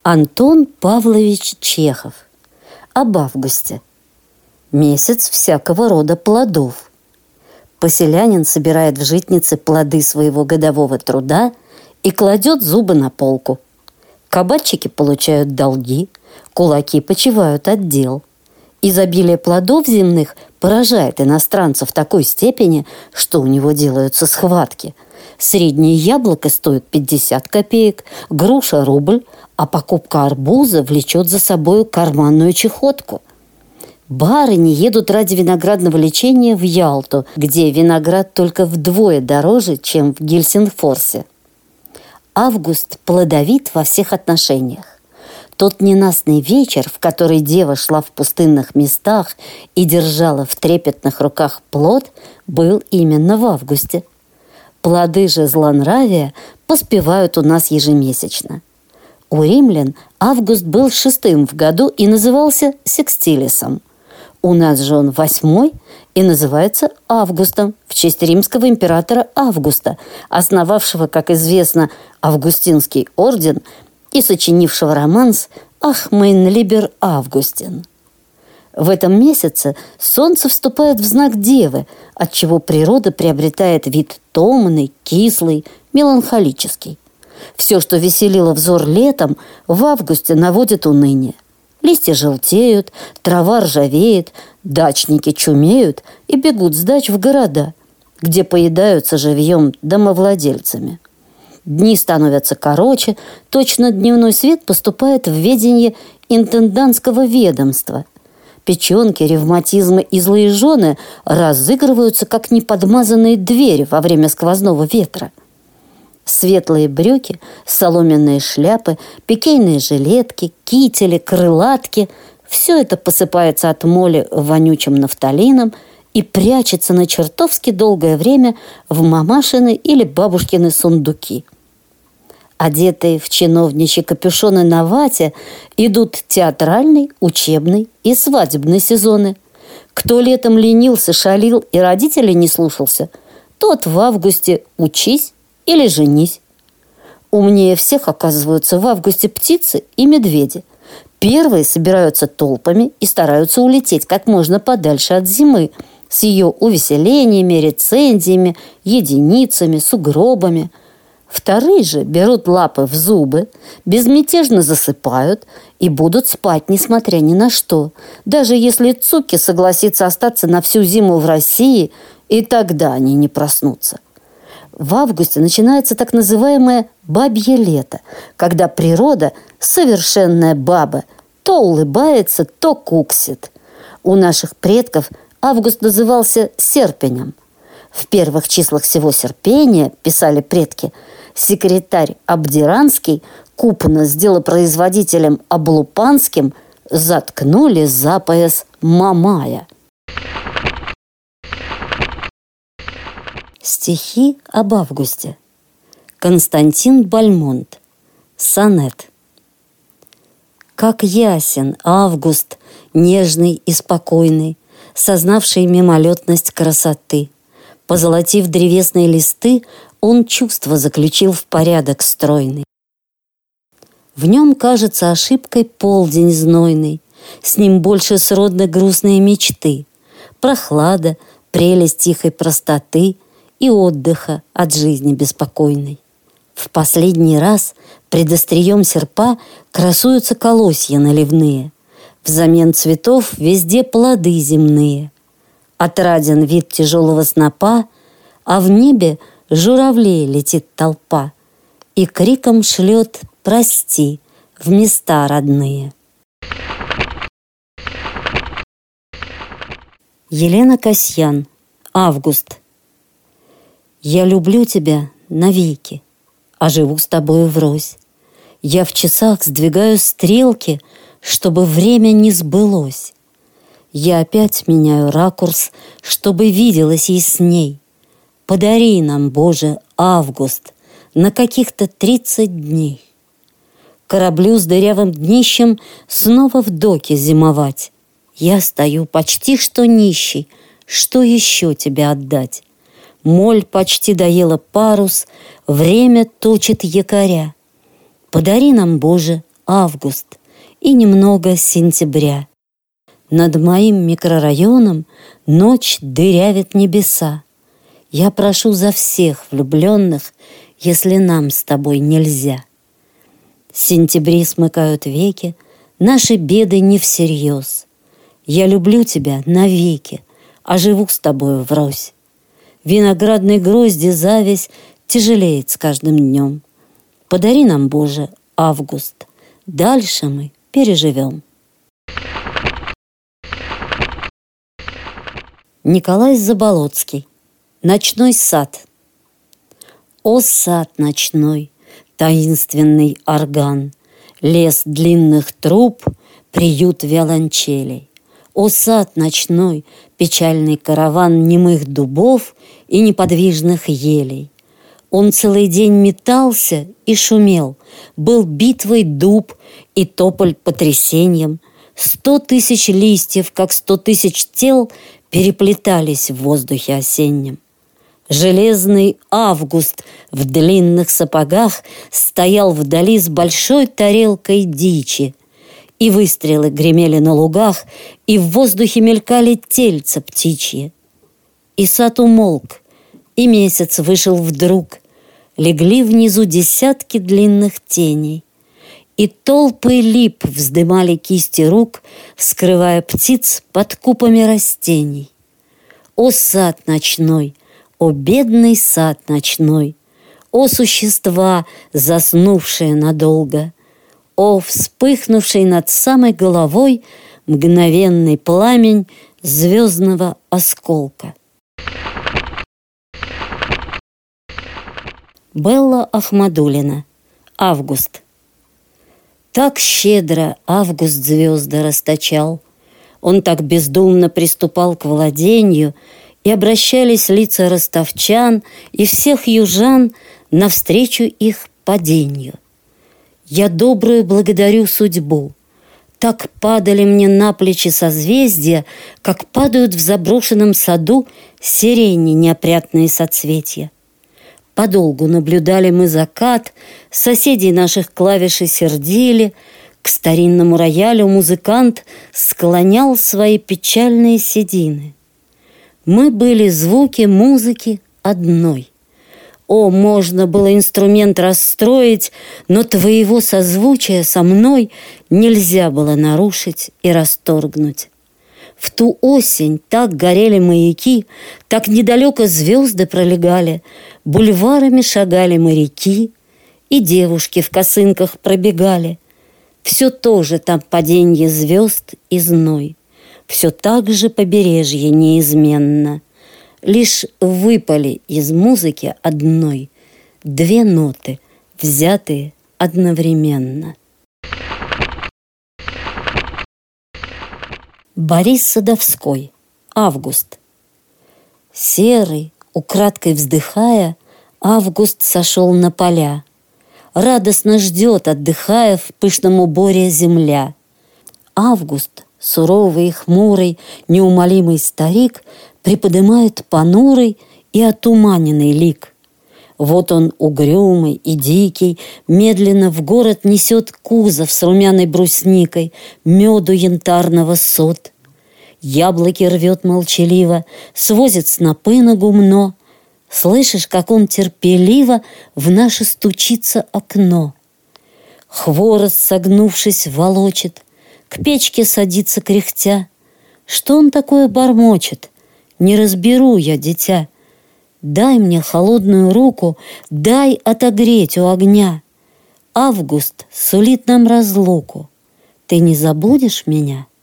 Антон Павлович Чехов. Об августе. Месяц всякого рода плодов. Поселянин собирает в житнице плоды своего годового труда и кладет зубы на полку. Кабачики получают долги, кулаки почивают от дел. Изобилие плодов земных поражает иностранца в такой степени, что у него делаются схватки. Среднее яблоко стоит 50 копеек, груша – рубль, а покупка арбуза влечет за собою карманную чехотку. Барыни едут ради виноградного лечения в Ялту, где виноград только вдвое дороже, чем в Гельсингфорсе. Август плодовит во всех отношениях. Тот ненастный вечер, в который дева шла в пустынных местах и держала в трепетных руках плод, был именно в августе. Плоды же злонравия поспевают у нас ежемесячно. У римлян август был 6-м в году и назывался секстилисом. У нас же он 8-й и называется августом в честь римского императора Августа, основавшего, как известно, Августинский орден и сочинившего романс «Ах, мейн либер Августин». В этом месяце солнце вступает в знак Девы, отчего природа приобретает вид томный, кислый, меланхолический. Все, что веселило взор летом, в августе наводит уныние. Листья желтеют, трава ржавеет, дачники чумеют и бегут с дач в города, где поедаются живьем домовладельцами. Дни становятся короче, точно дневной свет поступает в ведение интендантского ведомства. Печенки, ревматизмы и злые жены разыгрываются, как неподмазанные двери во время сквозного ветра. Светлые брюки, соломенные шляпы, пикейные жилетки, кители, крылатки – все это посыпается от моли вонючим нафталином и прячется на чертовски долгое время в мамашины или бабушкины сундуки. Одетые в чиновничьи капюшоны на вате идут театральный, учебный и свадебный сезоны. Кто летом ленился, шалил и родителей не слушался, тот в августе учись или женись. Умнее всех оказываются в августе птицы и медведи. Первые собираются толпами и стараются улететь как можно подальше от зимы с ее увеселениями, рецензиями, единицами, сугробами. Вторые же берут лапы в зубы, безмятежно засыпают и будут спать, несмотря ни на что, даже если Цуки согласится остаться на всю зиму в России, и тогда они не проснутся. В августе начинается так называемое «бабье лето», когда природа, совершенная баба, то улыбается, то куксит. У наших предков август назывался серпенем. В первых числах сего серпения, писали предки, секретарь Абдеранский купно с делопроизводителем Облупанским заткнули за пояс Мамая. Стихи об августе. Константин Бальмонт. Сонет. Как ясен август, нежный и спокойный, сознавший мимолетность красоты. Позолотив древесные листы, он чувство заключил в порядок стройный. В нем кажется ошибкой полдень знойный, с ним больше сродны грустные мечты, прохлада, прелесть тихой простоты и отдыха от жизни беспокойной. В последний раз пред острием серпа красуются колосья наливные, взамен цветов везде плоды земные. Отраден вид тяжелого снопа, а в небе журавлей летит толпа и криком шлет «Прости» в места родные. Елена Касьян. Август. Я люблю тебя навеки, а живу с тобою врозь. Я в часах сдвигаю стрелки, чтобы время не сбылось. Я опять меняю ракурс, чтобы виделось ясней. Подари нам, Боже, август на каких-то 30 дней. Кораблю с дырявым днищем снова в доке зимовать. Я стою почти что нищий, что еще тебе отдать? Моль почти доела парус, время точит якоря. Подари нам, Боже, август и немного сентября. Над моим микрорайоном ночь дырявит небеса. Я прошу за всех влюбленных, если нам с тобой нельзя. Сентябри смыкают веки, наши беды не всерьез. Я люблю тебя навеки, а живу с тобою врозь. Виноградной грозди зависть тяжелеет с каждым днем. Подари нам, Боже, август, дальше мы переживем. Николай Заболоцкий. Ночной сад. О, сад ночной, таинственный орган, лес длинных труб, приют виолончелей. О, сад ночной, печальный караван немых дубов и неподвижных елей. Он целый день метался и шумел, был битвой дуб и тополь потрясением. 100 000 листьев, как 100 000 тел, переплетались в воздухе осеннем. Железный август в длинных сапогах стоял вдали с большой тарелкой дичи. И выстрелы гремели на лугах, и в воздухе мелькали тельца птичьи. И сад умолк, и месяц вышел вдруг. Легли внизу десятки длинных теней, и толпы лип вздымали кисти рук, скрывая птиц под купами растений. О, сад ночной, о, бедный сад ночной, о, существа, заснувшие надолго, о, вспыхнувший над самой головой мгновенный пламень звездного осколка. Белла Ахмадуллина. Август. Так щедро август звезды расточал, он так бездумно приступал к владению, и обращались лица ростовчан и всех южан навстречу их падению. Я добрую благодарю судьбу. Так падали мне на плечи созвездия, как падают в заброшенном саду сирени неопрятные соцветия. Подолгу наблюдали мы закат, соседей наших клавиши сердили, к старинному роялю музыкант склонял свои печальные седины. Мы были звуки музыки одной. О, можно было инструмент расстроить, но твоего созвучия со мной нельзя было нарушить и расторгнуть. В ту осень так горели маяки, так недалеко звезды пролегали, бульварами шагали моряки, и девушки в косынках пробегали. Все то же там паденье звезд и зной, все так же побережье неизменно. Лишь выпали из музыки одной 2 ноты, взятые одновременно. Борис Садовской. Август. Серый, украдкой вздыхая, август сошел на поля. Радостно ждет, отдыхая, в пышном уборе земля. Август, суровый и хмурый, неумолимый старик, приподымает понурый и отуманенный лик. Вот он, угрюмый и дикий, медленно в город несет кузов с румяной брусникой, меду янтарного сот. Яблоки рвет молчаливо, свозит снопы на гумно. Слышишь, как он терпеливо в наше стучится окно. Хворост, согнувшись, волочит, к печке садится кряхтя. Что он такое бормочет? Не разберу я, дитя. Дай мне холодную руку, дай отогреть у огня. Август сулит нам разлуку. Ты не забудешь меня?